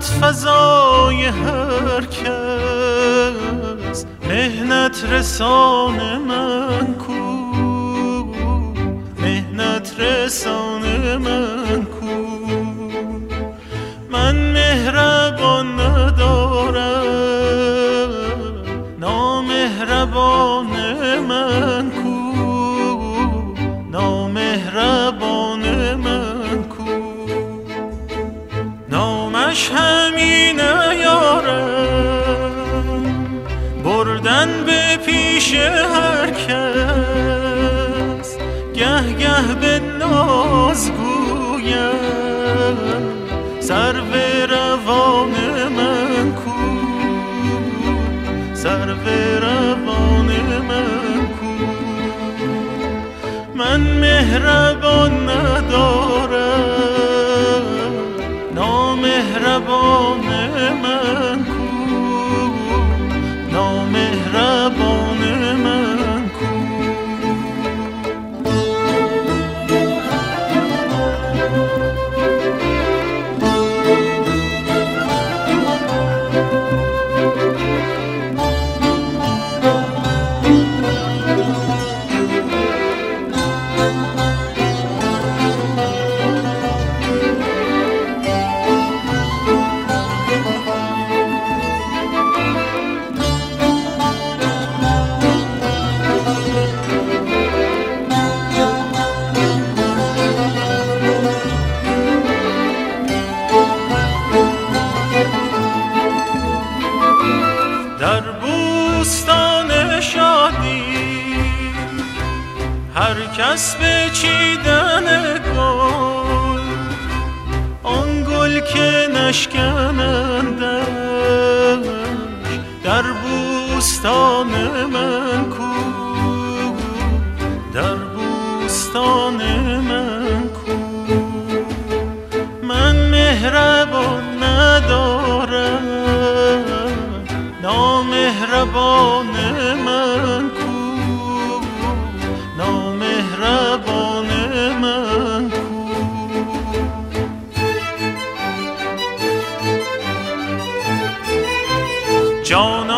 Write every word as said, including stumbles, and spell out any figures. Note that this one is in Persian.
زحمت فزای هر کس، مهنت رسان من کو، مهنت رسان من کو. من مهربان ندارم، نامهربان من کو، نامهربان من کو. نامش همینه یارم، بردن به پیش هر کس، گه گه به ناز گویم سرو روان من کو، سرو روان من کو. من مهربان ندارم، نامهربان من کو، نامهربان من کو. در بوستان شادی هر کس به چیدن گل، آن گل که نشکنندش در بوستان من کو، در بوستان من کو. من مهربان ندارم، نامهربان من کو، نامهربان من کو. جان